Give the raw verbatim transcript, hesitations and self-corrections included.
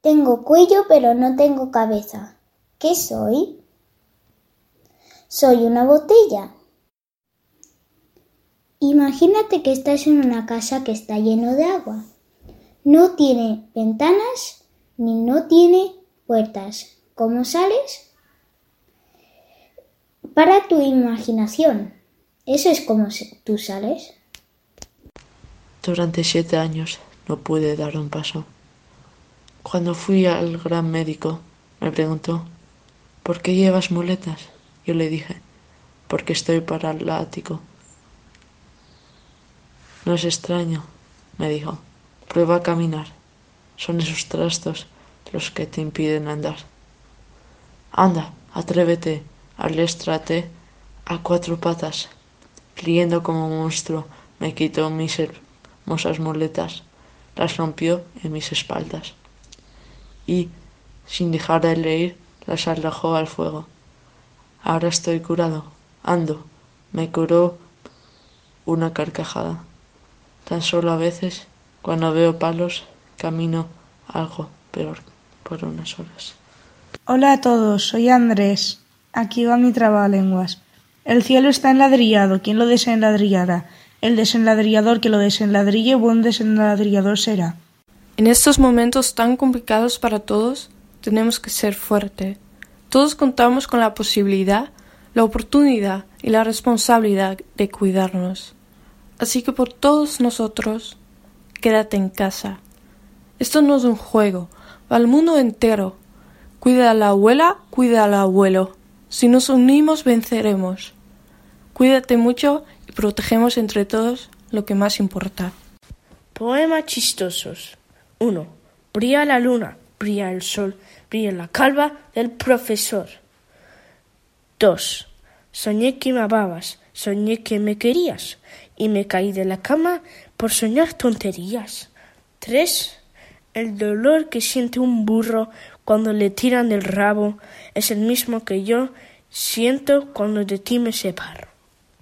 Tengo cuello pero no tengo cabeza. ¿Qué soy? Soy una botella. Imagínate que estás en una casa que está lleno de agua. No tiene ventanas ni no tiene puertas. ¿Cómo sales? Para tu imaginación. ¿Eso es como tú sales? Durante siete años no pude dar un paso. Cuando fui al gran médico, me preguntó, ¿por qué llevas muletas? Yo le dije, porque estoy paralítico. No es extraño, me dijo, prueba a caminar. Son esos trastos los que te impiden andar. Anda, atrévete, aliéstrate a cuatro patas. Riendo como un monstruo, me quitó mis hermosas muletas, las rompió en mis espaldas y, sin dejar de reír, las arrojó al fuego. Ahora estoy curado, ando, me curó una carcajada. Tan solo a veces, cuando veo palos, camino algo peor por unas horas. Hola a todos, soy Andrés. Aquí va mi trabalenguas. El cielo está enladrillado, ¿quién lo desenladrillará? El desenladrillador que lo desenladrille, buen desenladrillador será. En estos momentos tan complicados para todos, tenemos que ser fuertes. Todos contamos con la posibilidad, la oportunidad y la responsabilidad de cuidarnos. Así que por todos nosotros, quédate en casa. Esto no es un juego, va al mundo entero. Cuida a la abuela, cuida al abuelo. Si nos unimos, venceremos. Cuídate mucho y protegemos entre todos lo que más importa. Poemas chistosos. uno. Brilla la luna, brilla el sol, brilla la calva del profesor. dos. Soñé que me amabas, soñé que me querías y me caí de la cama por soñar tonterías. tres. El dolor que siente un burro cuando le tiran del rabo es el mismo que yo siento cuando de ti me separo.